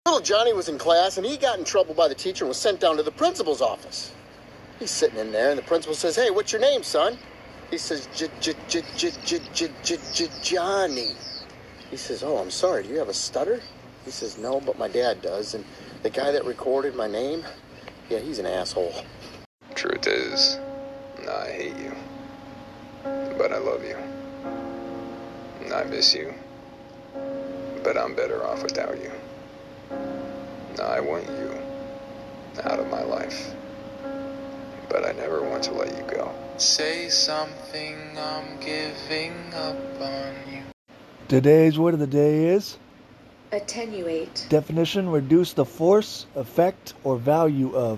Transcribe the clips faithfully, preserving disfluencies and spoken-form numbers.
Little Johnny was in class, and he got in trouble by the teacher and was sent down to the principal's office. He's sitting in there, and the principal says, "Hey, what's your name, son?" He says, J J J J J J J J Johnny. He says, "Oh, I'm sorry, do you have a stutter?" He says, "No, but my dad does, and the guy that recorded my name, yeah, he's an asshole." Truth is, I hate you, but I love you. And I miss you, but I'm better off without you. I want you out of my life, but I never want to let you go. Say something, I'm giving up on you. Today's word of the day is attenuate. Definition: reduce the force, effect, or value of.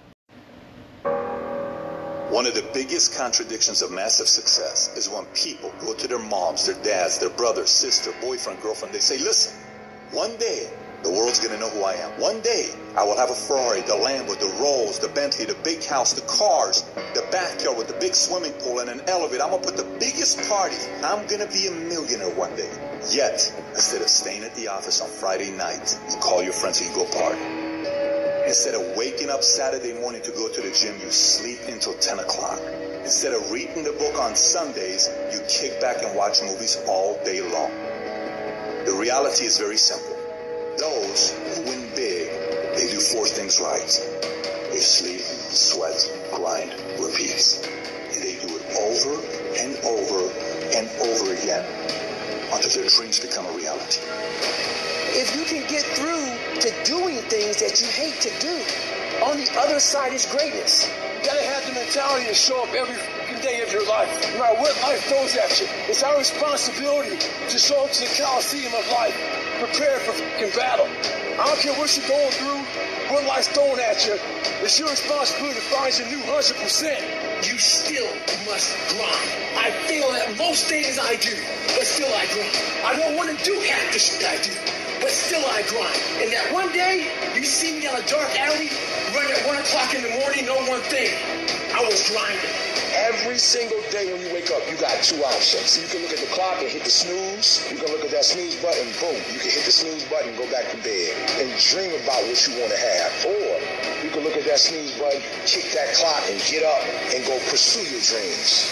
One of the biggest contradictions of massive success is when people go to their moms, their dads, their brother, sister, boyfriend, girlfriend, they say, "Listen, one day the world's going to know who I am. One day I will have a Ferrari, the Lambo, the Rolls, the Bentley, the big house, the cars, the backyard with the big swimming pool and an elevator. I'm going to put the biggest party. I'm going to be a millionaire one day." Yet, instead of staying at the office on Friday night, you call your friends and you go party. Instead of waking up Saturday morning to go to the gym, you sleep until ten o'clock. Instead of reading the book on Sundays, you kick back and watch movies all day long. The reality is very simple. Those who win big, they do four things right. They sleep, sweat, grind, repeat. And they do it over and over and over again until their dreams become a reality. If you can get through to doing things that you hate to do, on the other side is greatness. You gotta have the mentality to show up every day of your life, no matter what life throws at you. It's our responsibility to show up to the Coliseum of life, prepared for fucking battle. I don't care what you're going through, what life's throwing at you. It's your responsibility to find your new one hundred percent. You still must grind. I fail at most things I do, but still I grind. I don't want to do half the shit I do, but still I grind. And that one day, you see me on a dark alley, run at one o'clock in the morning, know one thing. I was grinding. Every single day when you wake up, you got two options. You can look at the clock and hit the snooze. You can look at that snooze button, boom. You can hit the snooze button and go back to bed and dream about what you want to have. Or you can look at that snooze button, kick that clock and get up and go pursue your dreams.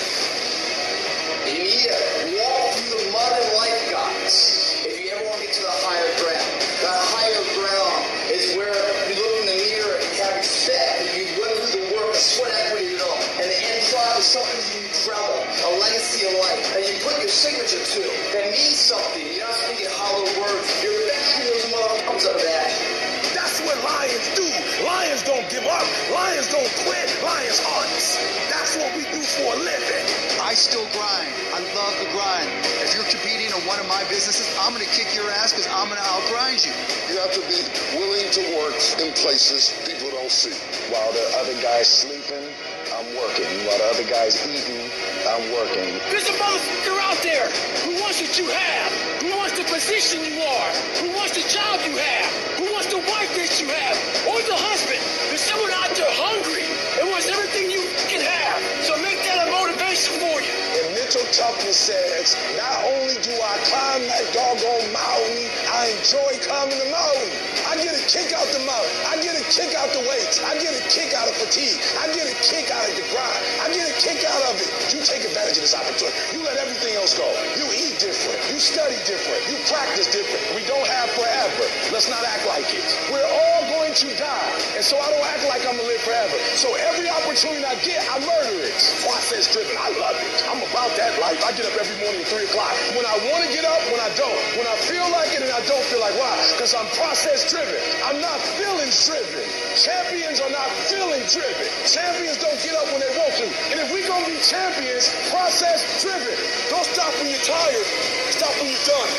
You need to walk through the mud and life, guys. If you ever want to get to the higher ground. The higher ground is where you look in the mirror and have respect. And you went through the work, sweat equity and all. And the end product is something you travel, a legacy of life, and you put your signature to that means something. You're not speaking hollow words. You're eventually those motherfuckers out of that. That's what lions do. Lions don't give up. Lions don't quit. Lions hunt. That's what we do for a living. I still grind. I love the grind. If you're competing in one of my businesses, I'm going to kick your ass because I'm going to outgrind you. You have to be willing to work in places people don't see. While the other guy's sleeping, I'm working. While the other guy's eating, I'm working. There's a motherfucker out there who wants what you have, who wants the position you are, who wants the job you have, who wants the wife that you have, or the husband. There's someone out there hungry and wants everything you can have. So make that a motivation for you. And mental toughness says, not only do I climb that doggone mountain, I enjoy climbing the mountain. I get a kick out the mountain. I get a kick out the weights. I get a kick out of fatigue. I get a kick out of the grind. I get a kick out of it. You take advantage of this opportunity. You let everything else go. You eat different. You study different. You practice different. We don't have forever. Let's not act like it. We're all going to die. And so I don't act like I'm going to live forever. So every opportunity I get, I murder it. Process driven. I love it. I'm about that life. I get up every morning at three o'clock. When I want to get up, when I don't. When I feel like it and I don't feel like why? Because I'm process driven. I'm not feelings driven. Champions are not feeling driven. Champions don't get up when they want to. And if we're going to be champions, process driven. Don't stop when you're tired. Stop when you're done.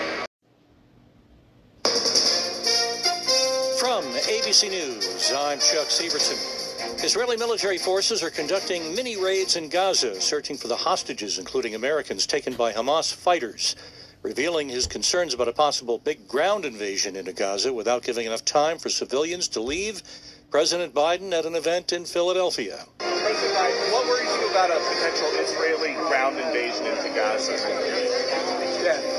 From A B C News, I'm Chuck Severson. Israeli military forces are conducting mini raids in Gaza, searching for the hostages, including Americans taken by Hamas fighters. Revealing his concerns about a possible big ground invasion into Gaza without giving enough time for civilians to leave, President Biden at an event in Philadelphia. President Biden, what worries you about a potential Israeli ground invasion into Gaza? The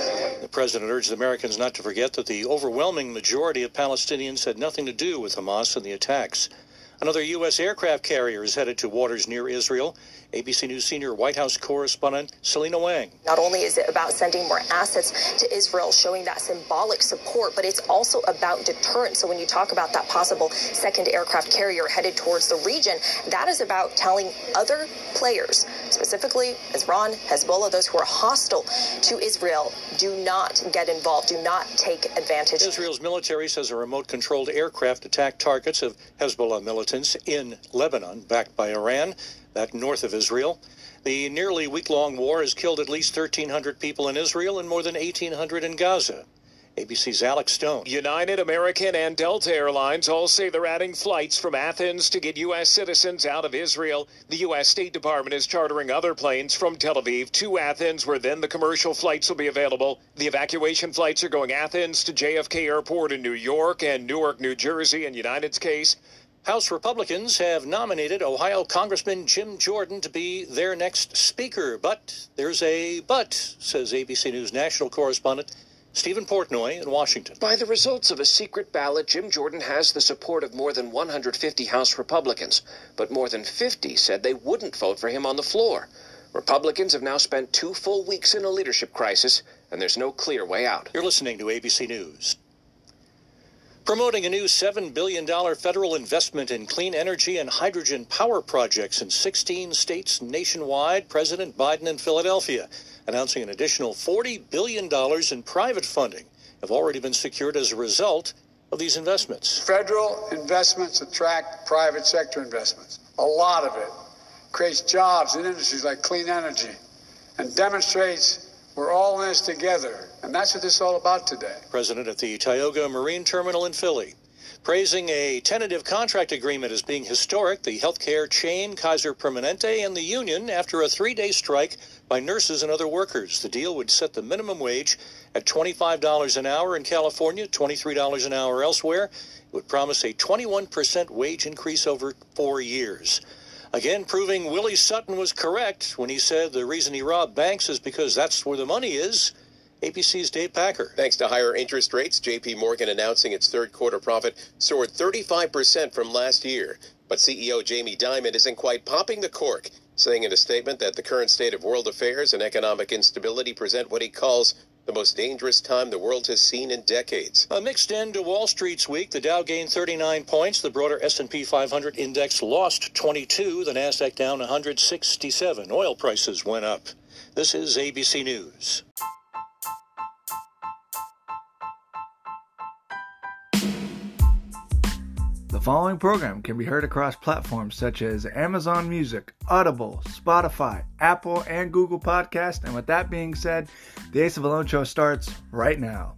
The president urged Americans not to forget that the overwhelming majority of Palestinians had nothing to do with Hamas and the attacks. Another U S aircraft carrier is headed to waters near Israel. A B C News senior White House correspondent Selena Wang. Not only is it about sending more assets to Israel, showing that symbolic support, but it's also about deterrence. So when you talk about that possible second aircraft carrier headed towards the region, that is about telling other players, specifically Iran, Hezbollah, those who are hostile to Israel, do not get involved, do not take advantage. Israel's military says a remote-controlled aircraft attacked targets of Hezbollah militants in Lebanon, backed by Iran, that north of Israel. The nearly week-long war has killed at least thirteen hundred people in Israel and more than eighteen hundred in Gaza. A B C's Alex Stone. United, American, and Delta Airlines all say they're adding flights from Athens to get U S citizens out of Israel. The U S State Department is chartering other planes from Tel Aviv to Athens, where then the commercial flights will be available. The evacuation flights are going Athens to J F K Airport in New York and Newark, New Jersey, in United's case. House Republicans have nominated Ohio Congressman Jim Jordan to be their next speaker. But there's a but, says A B C News national correspondent Stephen Portnoy in Washington. By the results of a secret ballot, Jim Jordan has the support of more than one hundred fifty House Republicans, but more than fifty said they wouldn't vote for him on the floor. Republicans have now spent two full weeks in a leadership crisis, and there's no clear way out. You're listening to A B C News. Promoting a new seven billion dollars federal investment in clean energy and hydrogen power projects in sixteen states nationwide, President Biden in Philadelphia announcing an additional forty billion dollars in private funding have already been secured as a result of these investments. Federal investments attract private sector investments. A lot of it creates jobs in industries like clean energy and demonstrates we're all in this together. And that's what this is all about today. President at the Tioga Marine Terminal in Philly, praising a tentative contract agreement as being historic, the healthcare chain Kaiser Permanente and the union after a three-day strike by nurses and other workers. The deal would set the minimum wage at twenty-five dollars an hour in California, twenty-three dollars an hour elsewhere. It would promise a twenty-one percent wage increase over four years. Again, proving Willie Sutton was correct when he said the reason he robbed banks is because that's where the money is. A B C's Dave Packer. Thanks to higher interest rates, J P Morgan announcing its third quarter profit soared thirty-five percent from last year. But C E O Jamie Dimon isn't quite popping the cork, saying in a statement that the current state of world affairs and economic instability present what he calls the most dangerous time the world has seen in decades. A mixed end to Wall Street's week. The Dow gained thirty-nine points. The broader S and P five hundred index lost twenty-two. The Nasdaq down one hundred sixty-seven. Oil prices went up. This is A B C News. The following program can be heard across platforms such as Amazon Music, Audible, Spotify, Apple, and Google Podcasts. And with that being said, the Ace of Alone Show starts right now.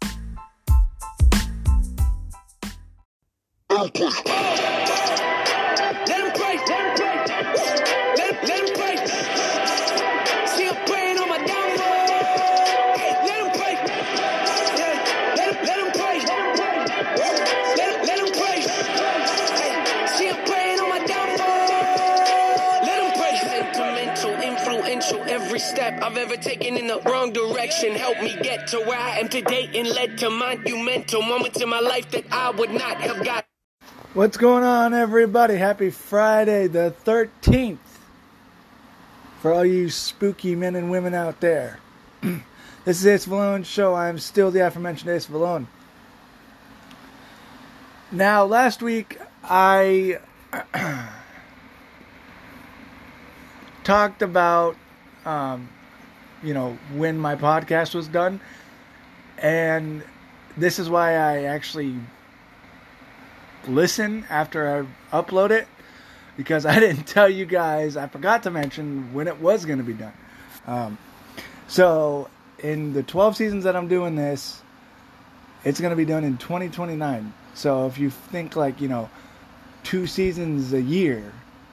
Let him pray, let him pray, let, let him pray. See him praying on my downfall. Hey, let him pray. Yeah, let him, let him pray. Let, let him pray. Hey, see him praying on my downfall. Let him pray. Sentimental, influential, every step I've ever taken in the wrong direction helped me get to where I am today and led to monumental moments in my life that I would not have got. What's going on, everybody? Happy Friday the thirteenth. For all you spooky men and women out there. This is Ace of Alone Show. I'm still the aforementioned Ace of Alone. Now, last week, I talked about, um, you know, when my podcast was done. And this is why I actually listen after I upload it, because I didn't tell you guys, I forgot to mention when it was going to be done. Um, so in the twelve seasons that I'm doing this, it's going to be done in twenty twenty-nine. So if you think like, you know, two seasons a year,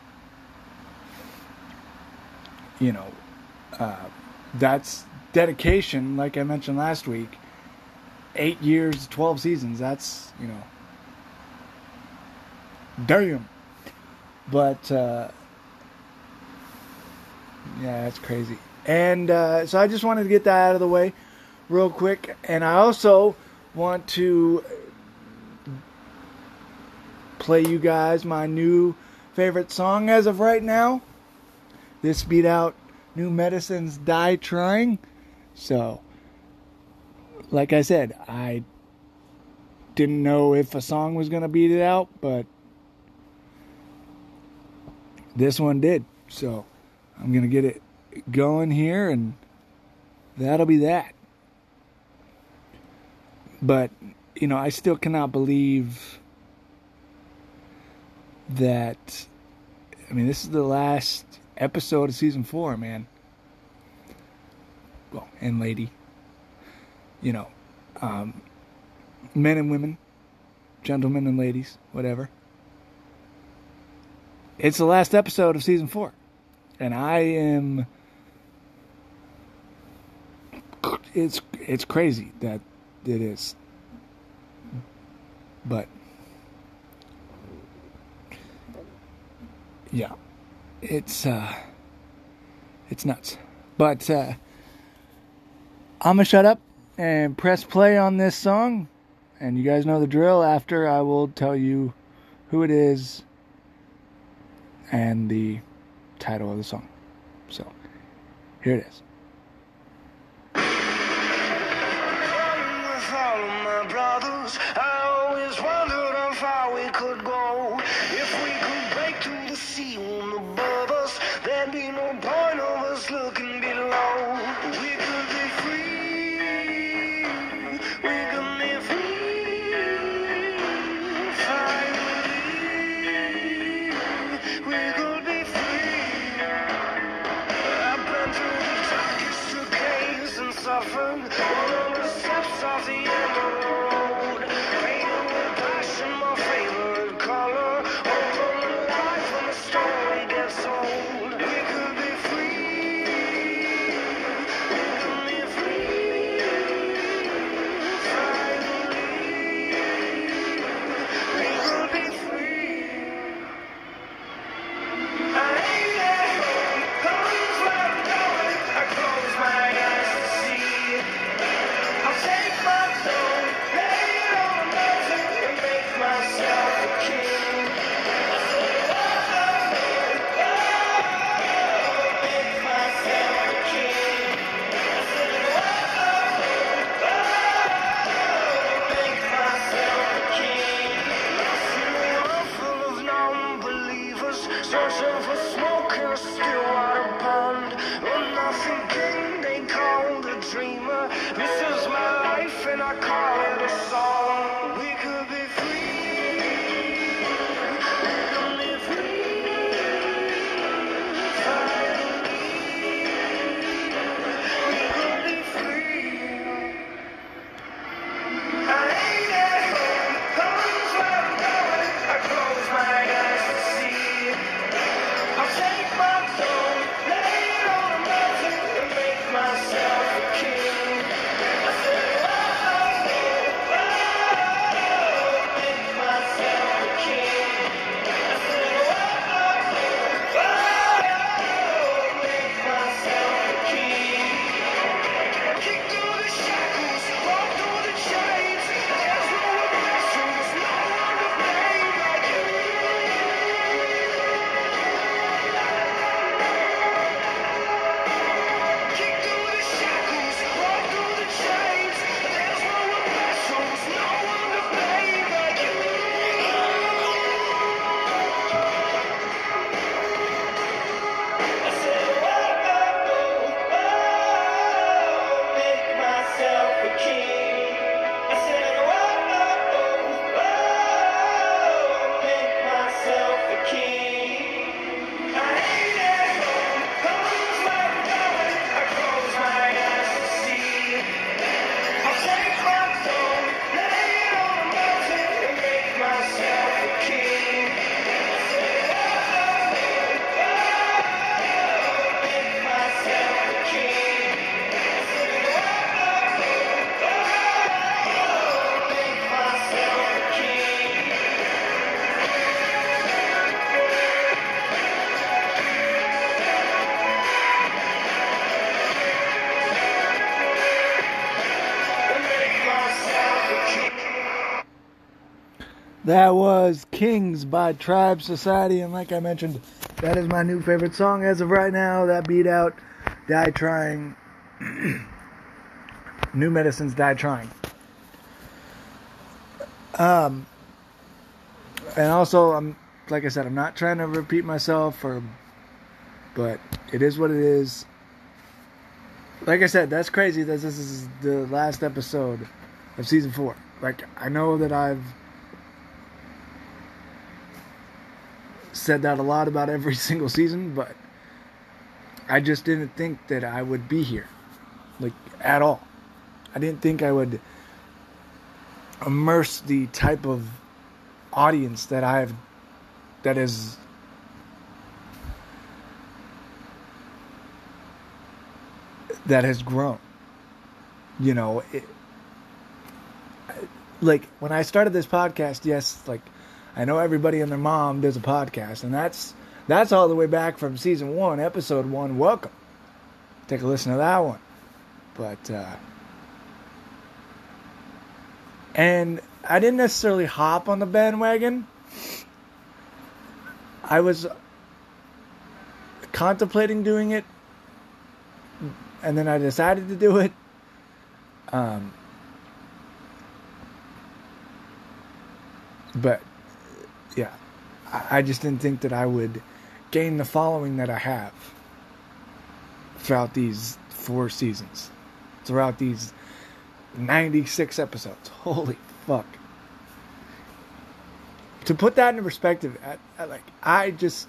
you know, uh, that's dedication. Like I mentioned last week, eight years, twelve seasons, that's, you know, damn. But, uh, yeah, that's crazy. And uh, so I just wanted to get that out of the way. real quick. And I also want to play you guys my new favorite song as of right now. This beat out New Medicine's Die Trying. So, like I said, I didn't know if a song was going to beat it out, but this one did. So, I'm going to get it going here, and that'll be that. But, you know, I still cannot believe that, I mean, this is the last episode of season four, man. Well, and lady. You know, um, men and women, gentlemen and ladies, whatever. It's the last episode of season four. And I am, it's, it's crazy that it is. But, yeah, it's, uh, it's nuts. But, uh, I'm gonna shut up and press play on this song. And you guys know the drill. After, I will tell you who it is and the title of the song. So, here it is. With all of my brothers, I always wondered how far we could go. If we could break through the sea room above us, there'd be no point of us looking below. We could be free. We could be free. Finally, we could be free. I've been through the darkest of caves and suffered on the steps of the end of the road. Painted with passion, my favorite color. Over the life when the story gets old. We could be free. We could be free. Finally, we could be free. I ain't at home, guns where I'm going. I close my eyes to see it. I'll take my throne, lay it on the mountain, and make myself a king. I said, oh, oh, oh, make myself a king. I said, oh, oh, oh, make myself a king. Lost in a world full of non-believers, searching for smoke in a still water pond. A nothing king they call the dreamer. This is my life and I call it a song. We could be free. We could be free. Finally, we could be free. I ain't at home, guns where I'm going. I close my eyes to see it. I'll take my throne, That was Kings by Tribe Society, and like I mentioned, that is my new favorite song as of right now. That beat out Die Trying. New Medicine's Die Trying. Um, and also, I'm like I said, I'm not trying to repeat myself, or, but it is what it is. Like I said, that's crazy that this is the last episode of season four. Like, I know that I've said that a lot about every single season, but I just didn't think that I would be here, like, at all. I didn't think I would immerse the type of audience that I have, that is that has grown. You know, it, like, when I started this podcast, yes, like, I know everybody and their mom does a podcast, and that's that's all the way back from season one, episode one. Welcome. Take a listen to that one. But, uh, and I didn't necessarily hop on the bandwagon. I was contemplating doing it, and then I decided to do it. Um, but, yeah, I just didn't think that I would gain the following that I have throughout these four seasons, throughout these ninety-six episodes. Holy fuck. To put that into perspective, I, I, like, I just,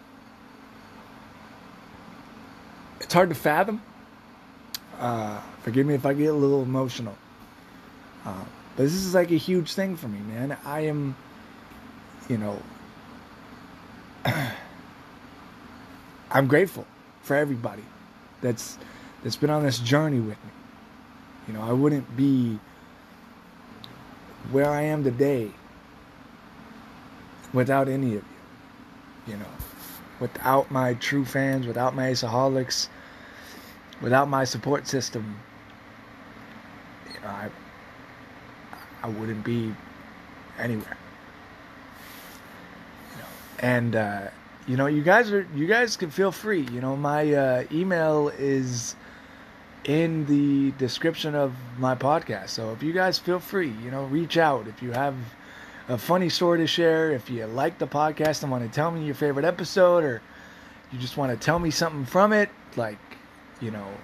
it's hard to fathom. Uh, forgive me if I get a little emotional. Uh, but this is like a huge thing for me, man. I am, you know, I'm grateful for everybody that's that's been on this journey with me. You know, I wouldn't be where I am today without any of you. You know, without my true fans, without my Aceaholics, without my support system. You know, I I wouldn't be anywhere. You know, and uh, you know, you guys are you guys can feel free. You know, my uh, email is in the description of my podcast. So if you guys feel free, you know, reach out. If you have a funny story to share, if you like the podcast and want to tell me your favorite episode, or you just want to tell me something from it, like, you know,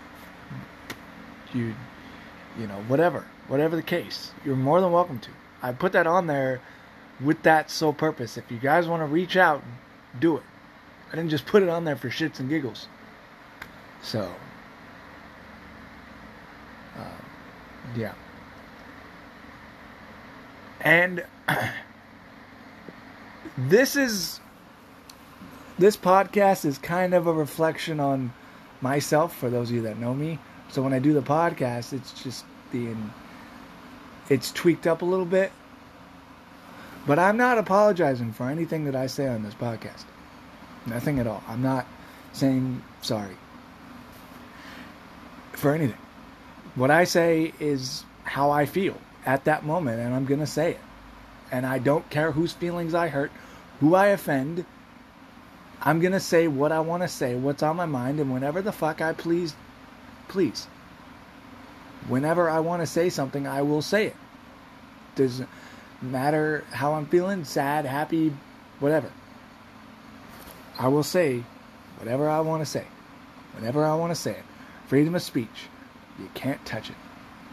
you, you know, whatever, whatever the case, you're more than welcome to. I put that on there with that sole purpose. If you guys want to reach out, do it. I didn't just put it on there for shits and giggles. So, uh, yeah. And this is, this podcast is kind of a reflection on myself, for those of you that know me. So when I do the podcast, it's just being, it's tweaked up a little bit. But I'm not apologizing for anything that I say on this podcast. Nothing at all. I'm not saying sorry for anything. What I say is how I feel at that moment, and I'm going to say it. And I don't care whose feelings I hurt, who I offend. I'm going to say what I want to say, what's on my mind, and whenever the fuck I please, please. Whenever I want to say something, I will say it. Doesn't matter how I'm feeling, sad, happy, whatever. I will say whatever I want to say, whenever I want to say it. Freedom of speech. You can't touch it.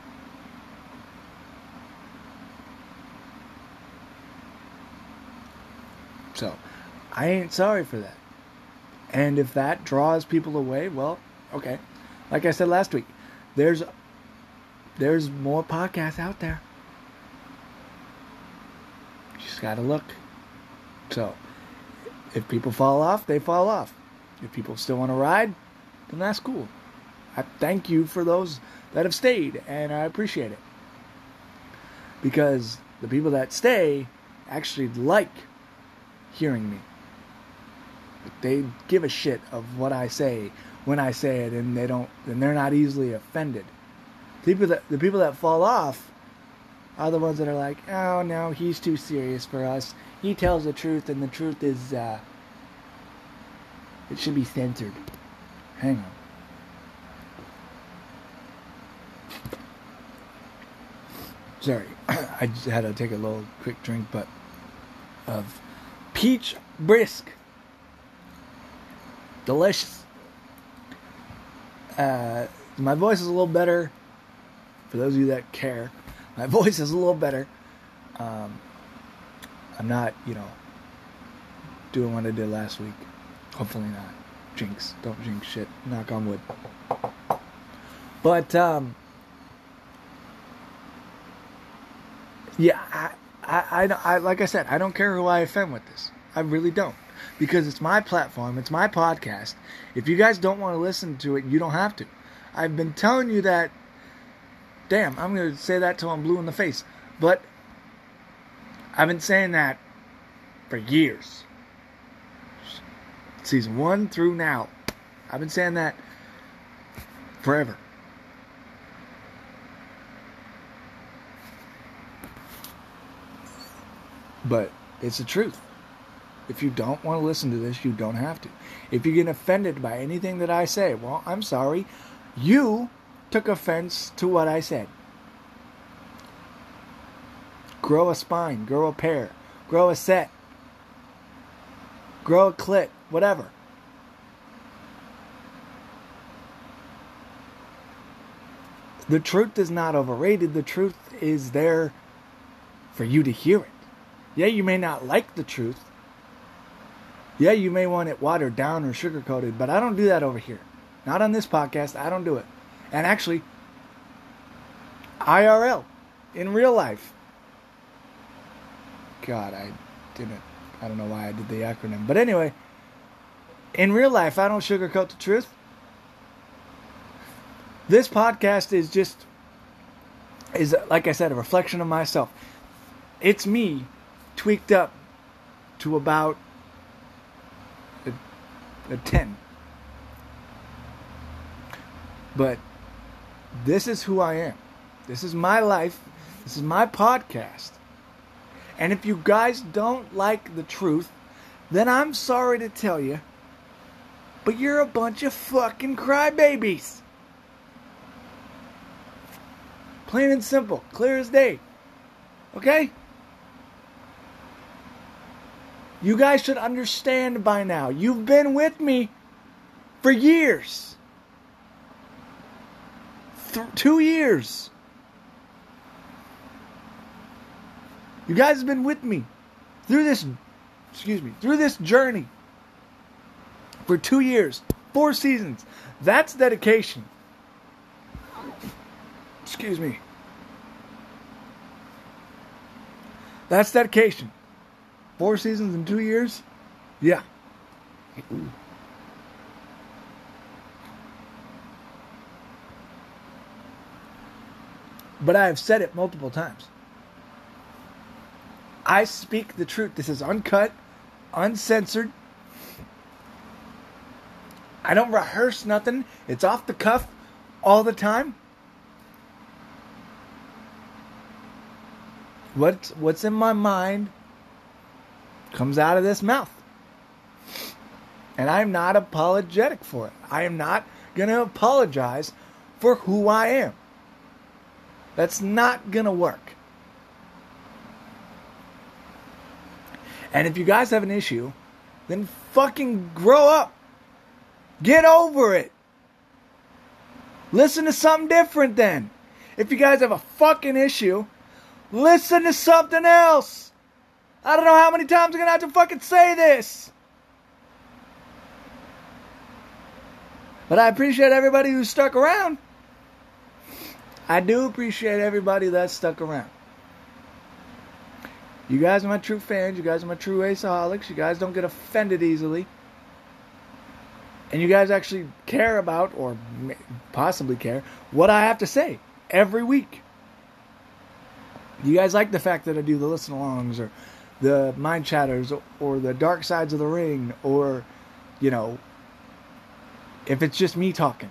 So, I ain't sorry for that. And if that draws people away, well, okay. Like I said last week, there's there's more podcasts out there. You just gotta look. So, if people fall off, they fall off. If people still want to ride, then that's cool. I thank you for those that have stayed, and I appreciate it. Because the people that stay actually like hearing me. They give a shit of what I say when I say it, and they don't, and they're not easily offended. The people that the people that fall off, are the ones that are like, oh no, he's too serious for us. He tells the truth, and the truth is, uh, it should be censored. Hang on. Sorry, I just had to take a little quick drink, but of peach brisk. Delicious. Uh, my voice is a little better. For those of you that care, my voice is a little better. Um, I'm not, you know, doing what I did last week. Hopefully not. Jinx. Don't jinx shit. Knock on wood. But, um, yeah, I, I, I, I, like I said, I don't care who I offend with this. I really don't. Because it's my platform. It's my podcast. If you guys don't want to listen to it, you don't have to. I've been telling you that. Damn, I'm going to say that till I'm blue in the face. But I've been saying that for years. Season one through now. I've been saying that forever. But it's the truth. If you don't want to listen to this, you don't have to. If you get offended by anything that I say, well, I'm sorry. You took offense to what I said. Grow a spine, grow a pair, grow a set, grow a clit, whatever. The truth is not overrated. The truth is there for you to hear it. Yeah, you may not like the truth. Yeah, you may want it watered down or sugar-coated, but I don't do that over here. Not on this podcast. I don't do it. And actually, I R L, in real life. God, I didn't, I don't know why I did the acronym. But anyway, in real life, I don't sugarcoat the truth. This podcast is just, is like I said, a reflection of myself. It's me tweaked up to about a, a ten. But this is who I am. This is my life. This is my podcast. And if you guys don't like the truth, then I'm sorry to tell you, but you're a bunch of fucking crybabies. Plain and simple. Clear as day. Okay? You guys should understand by now. You've been with me for years. Th- two years. You guys have been with me through this, excuse me, through this journey for two years, four seasons. That's dedication. Excuse me. That's dedication. Four seasons in two years? Yeah. But I have said it multiple times. I speak the truth. This is uncut, uncensored. I don't rehearse nothing. It's off the cuff all the time. What's, what's in my mind comes out of this mouth. And I'm not apologetic for it. I am not going to apologize for who I am. That's not going to work. And if you guys have an issue, then fucking grow up. Get over it. Listen to something different then. If you guys have a fucking issue, listen to something else. I don't know how many times I'm going to have to fucking say this. But I appreciate everybody who stuck around. I do appreciate everybody that stuck around. You guys are my true fans. You guys are my true aceaholics. You guys don't get offended easily. And you guys actually care about, or possibly care, what I have to say every week. You guys like the fact that I do the listen-alongs, or the mind chatters, or the dark sides of the ring, or, you know, if it's just me talking.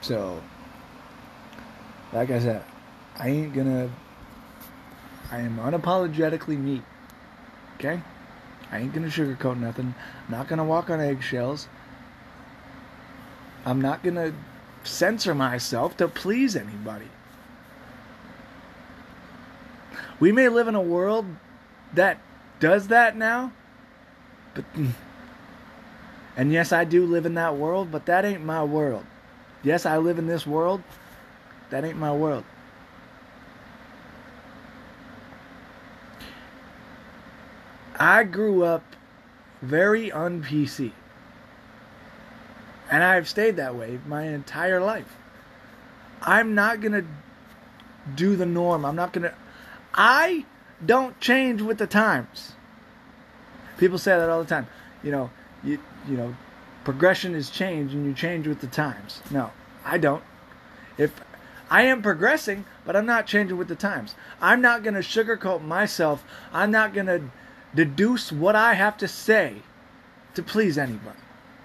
So, like I said, I ain't gonna, I am unapologetically me. Okay? I ain't gonna sugarcoat nothing. I'm not gonna walk on eggshells. I'm not gonna censor myself to please anybody. We may live in a world that does that now, but, and yes, I do live in that world, but that ain't my world. Yes, I live in this world. That ain't my world. I grew up very un-P C. And I've stayed that way my entire life. I'm not going to do the norm. I'm not going to... I don't change with the times. People say that all the time. You know, you, you know, progression is change and you change with the times. No, I don't. If I am progressing, but I'm not changing with the times. I'm not going to sugarcoat myself. I'm not going to deduce what I have to say to please anybody.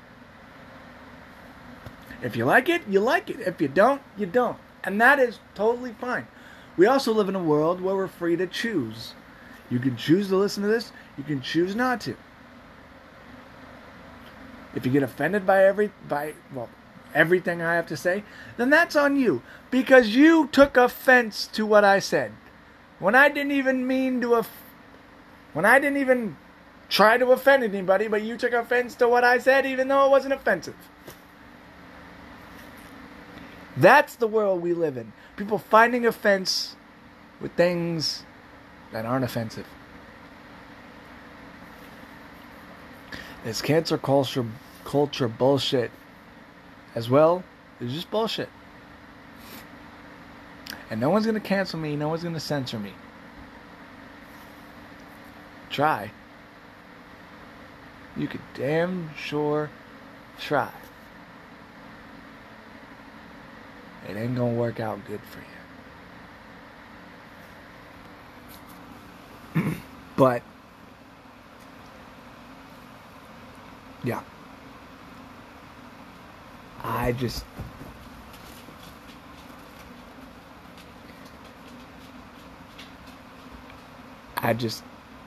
If you like it, you like it. If you don't, you don't. And that is totally fine. We also live in a world where we're free to choose. You can choose to listen to this. You can choose not to. If you get offended by every by well everything I have to say, then that's on you. Because you took offense to what I said. When I didn't even mean to off- when I didn't even try to offend anybody, but you took offense to what I said even though it wasn't offensive. That's the world we live in. People finding offense with things that aren't offensive. This cancer culture culture bullshit as well is just bullshit. And no one's going to cancel me. No one's going to censor me. Try. You could damn sure try. It ain't going to work out good for you. But, yeah. I just... I just...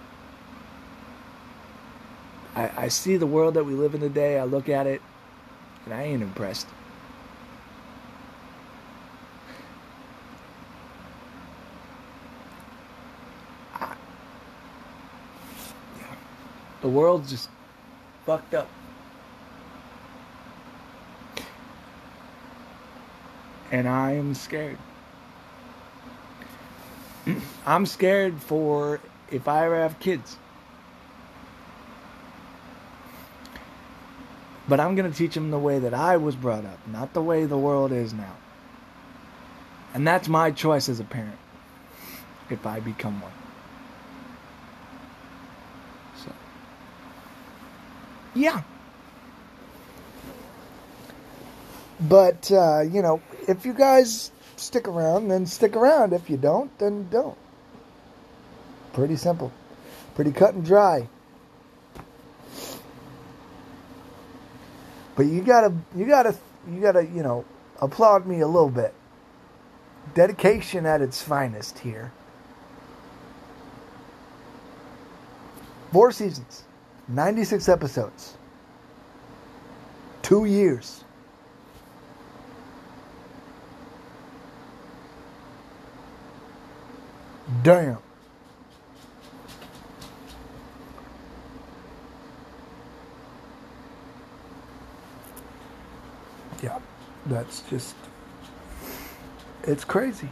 I, I see the world that we live in today. I look at it, and I ain't impressed. I, yeah. The world's just fucked up. And I am scared. I'm scared for if I ever have kids. But I'm going to teach them the way that I was brought up, not the way the world is now. And that's my choice as a parent, if I become one. So, yeah. But, uh, you know, if you guys stick around, then stick around. If you don't, then don't. Pretty simple. Pretty cut and dry. But you gotta, you gotta, you gotta, you know, applaud me a little bit. Dedication at its finest here. Four seasons. ninety-six episodes. Two years. Damn. Yeah, that's just, it's crazy.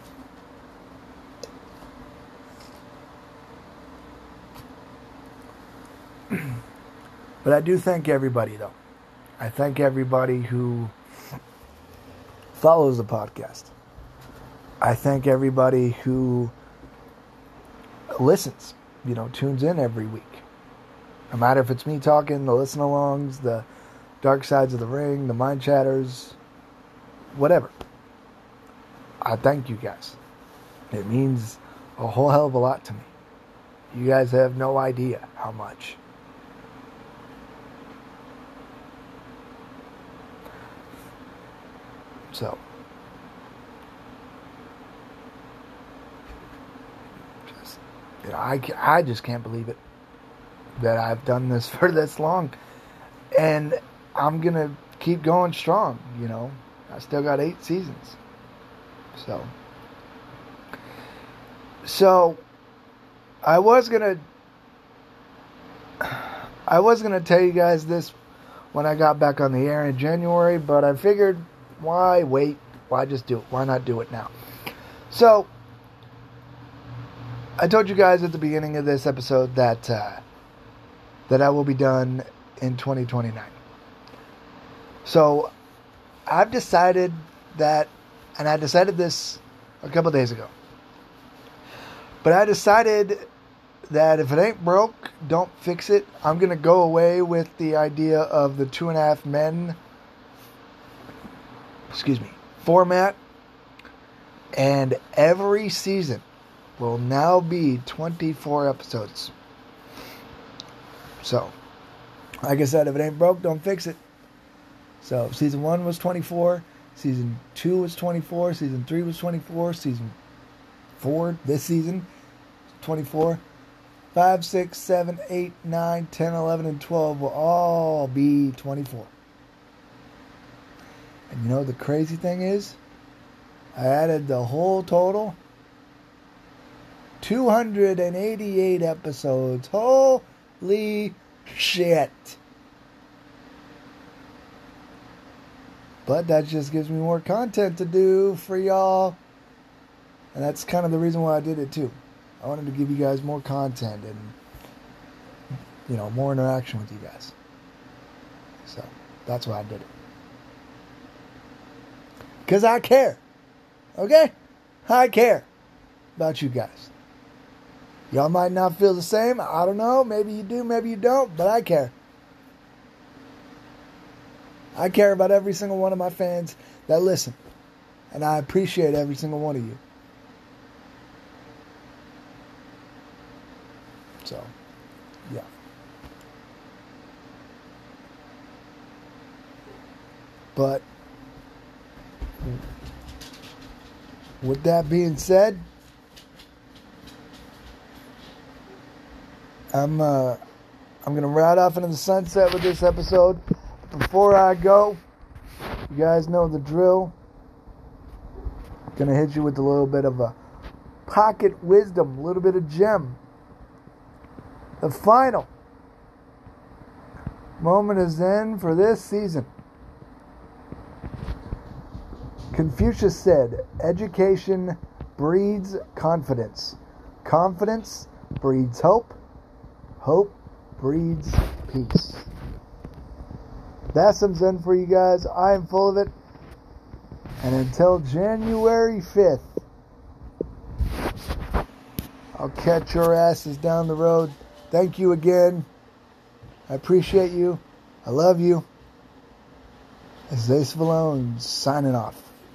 But I do thank everybody, though. I thank everybody who follows the podcast. I thank everybody who listens, you know, tunes in every week. No matter if it's me talking, the listen-alongs, the Dark Sides of the Ring, the Mind Chatters, whatever. I thank you guys. It means a whole hell of a lot to me. You guys have no idea how much. So, You know, I, ca- I just can't believe it that I've done this for this long. And I'm going to keep going strong, you know. I still got eight seasons. So, so I was going to, I was going to tell you guys this when I got back on the air in January, but I figured, why wait? Why just do it? Why not do it now? So, I told you guys at the beginning of this episode that uh, that I will be done in twenty twenty-nine. So, I've decided that, and I decided this a couple days ago, but I decided that if it ain't broke, don't fix it. I'm going to go away with the idea of the Two and a Half Men, excuse me, format, and every season will now be twenty-four episodes. So, like I said, if it ain't broke, don't fix it. So, season one was twenty-four, season two was twenty-four, season three was twenty-four, season four, this season, twenty-four. five, six, seven, eight, nine, ten, eleven, and twelve will all be twenty-four. And you know the crazy thing is? I added the whole total. two hundred eighty-eight episodes. Holy shit. But that just gives me more content to do for y'all. And that's kind of the reason why I did it too. I wanted to give you guys more content and, you know, more interaction with you guys. So, that's why I did it. Because I care. Okay? I care about you guys. Y'all might not feel the same. I don't know. Maybe you do, maybe you don't. But I care. I care about every single one of my fans that listen. And I appreciate every single one of you. So, yeah. But, with that being said, I'm uh, I'm gonna ride off into the sunset with this episode. Before I go, you guys know the drill. Gonna hit you with a little bit of a pocket wisdom, a little bit of gem. The final moment is in for this season. Confucius said, education breeds confidence. Confidence breeds hope. Hope breeds peace. That's some Zen for you guys. I am full of it. And until January fifth, I'll catch your asses down the road. Thank you again. I appreciate you. I love you. This is Ace Valone signing off.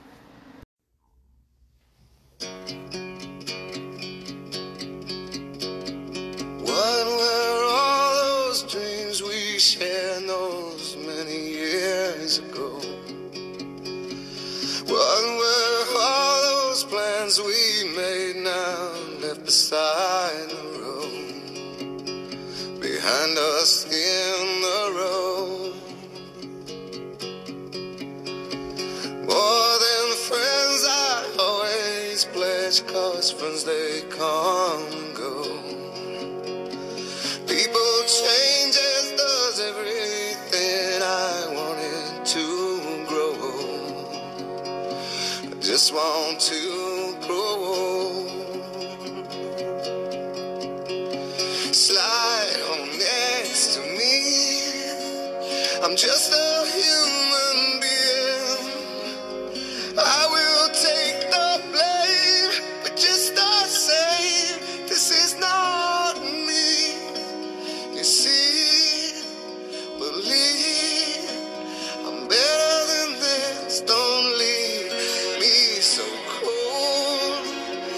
What were all those dreams we shared those many years ago? What were all those plans we made now left beside the road? Behind us in the road. More than the friends I always pledge, 'cause friends they come and go. People change, as does everything. I wanted to grow. I just want to grow. Slide on next to me. I'm just a human being. I will take the blame, but just the same, this is not me. You see, believe I'm better than this. Don't leave me so cold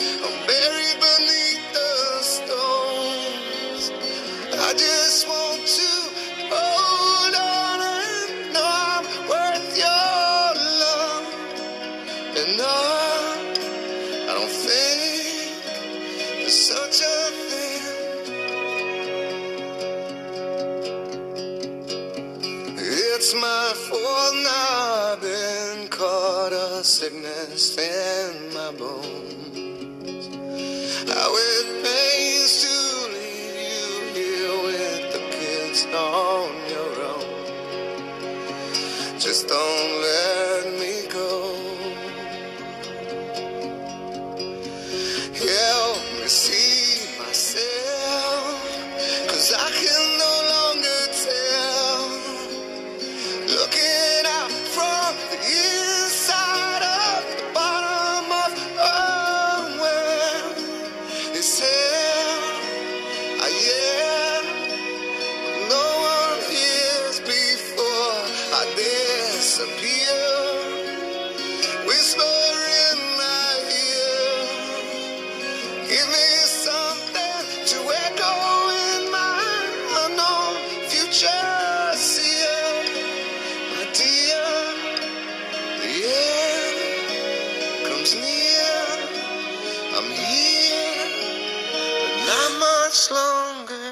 the sickness in my bones. How it pains to leave you here with the kids on your own. Just don't let me go. Help me see myself, 'cause I can no longer tell. Looking out from the inside of the bottom of oh, well, it's hell, I am. No one hears before I disappear. Whisper in my ear, give me something to echo in my unknown future. See ya, my dear. The end comes near. I'm here, but not much longer.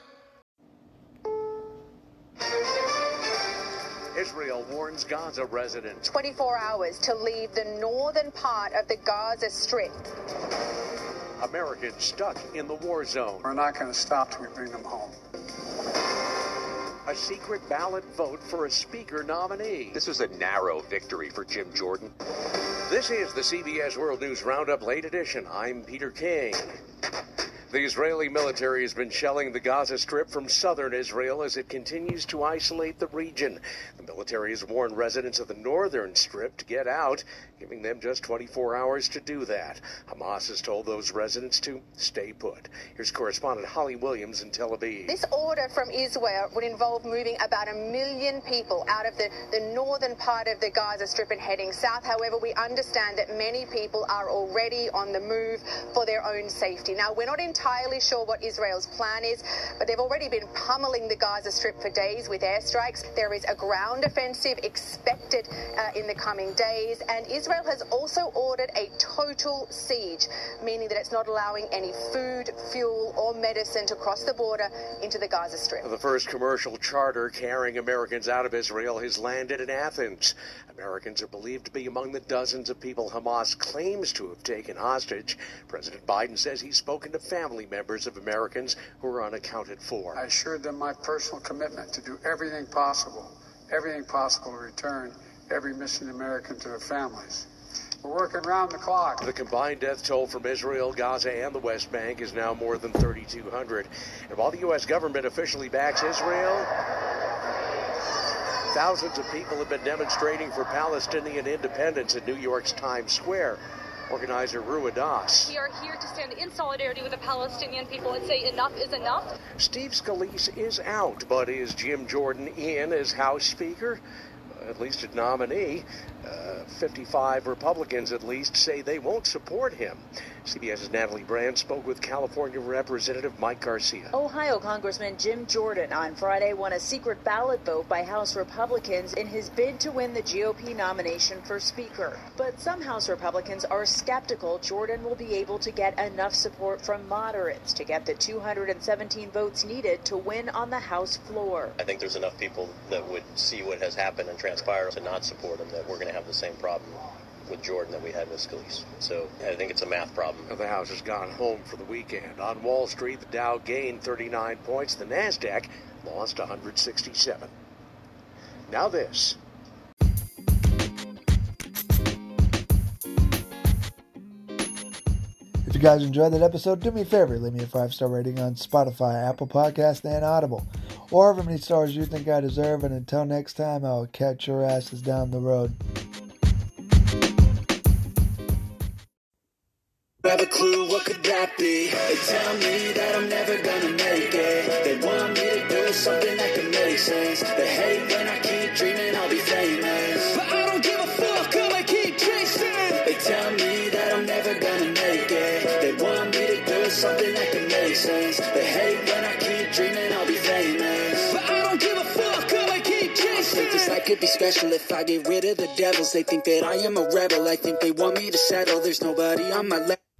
Israel warns Gaza residents. twenty-four hours to leave the northern part of the Gaza Strip. Americans stuck in the war zone. We're not going to stop till we bring them home. A secret ballot vote for a speaker nominee. This was a narrow victory for Jim Jordan. This is the C B S World News Roundup Late Edition. I'm Peter King. The Israeli military has been shelling the Gaza Strip from southern Israel as it continues to isolate the region. The military has warned residents of the northern Strip to get out, giving them just twenty-four hours to do that. Hamas has told those residents to stay put. Here's correspondent Holly Williams in Tel Aviv. This order from Israel would involve moving about a million people out of the, the northern part of the Gaza Strip and heading south. However, we understand that many people are already on the move for their own safety. Now, we're not entirely sure what Israel's plan is, but they've already been pummeling the Gaza Strip for days with airstrikes. There is a ground offensive expected uh, in the coming days, and Israel has also ordered a total siege, meaning that it's not allowing any food, fuel, or medicine to cross the border into the Gaza Strip. The first commercial charter carrying Americans out of Israel has landed in Athens. Americans are believed to be among the dozens of people Hamas claims to have taken hostage. President Biden says he's spoken to family members of Americans who are unaccounted for. I assured them my personal commitment to do everything possible, everything possible to return every missing American to their families. We're working round the clock. The combined death toll from Israel, Gaza, and the West Bank is now more than thirty-two hundred. And while the U S government officially backs Israel, thousands of people have been demonstrating for Palestinian independence in New York's Times Square. Organizer Rua Das. We are here to stand in solidarity with the Palestinian people and say enough is enough. Steve Scalise is out, but is Jim Jordan in as House Speaker? At least a nominee. Uh, fifty-five Republicans at least say they won't support him. CBS's Natalie Brand spoke with California Representative Mike Garcia. Ohio Congressman Jim Jordan on Friday won a secret ballot vote by House Republicans in his bid to win the G O P nomination for Speaker. But some House Republicans are skeptical Jordan will be able to get enough support from moderates to get the two hundred seventeen votes needed to win on the House floor. I think there's enough people that would see what has happened and transpire to not support him that we're going to have the same problem with Jordan that we had with Scalise. So I think it's a math problem. The House has gone home for the weekend. On Wall Street, the Dow gained thirty-nine points. The NASDAQ lost one hundred sixty-seven. Now this. If you guys enjoyed that episode, do me a favor, leave me a five-star rating on Spotify, Apple Podcast, and Audible, or however many stars you think I deserve. And until next time, I'll catch your asses down the road. Have a clue, what could that be? They tell me that I'm never gonna make it. They want me to do something that can make sense. They hate when I keep dreaming I'll be famous, but I don't give a fuck, I'll keep chasing. They tell me that I'm never gonna make it. They want me to do something that can make sense. They hate when I keep dreaming I'll be famous, but I don't give a fuck, I'll keep chasing. I think this life could be special if I get rid of the devils. They think that I am a rebel. I think they want me to settle. There's nobody on my level.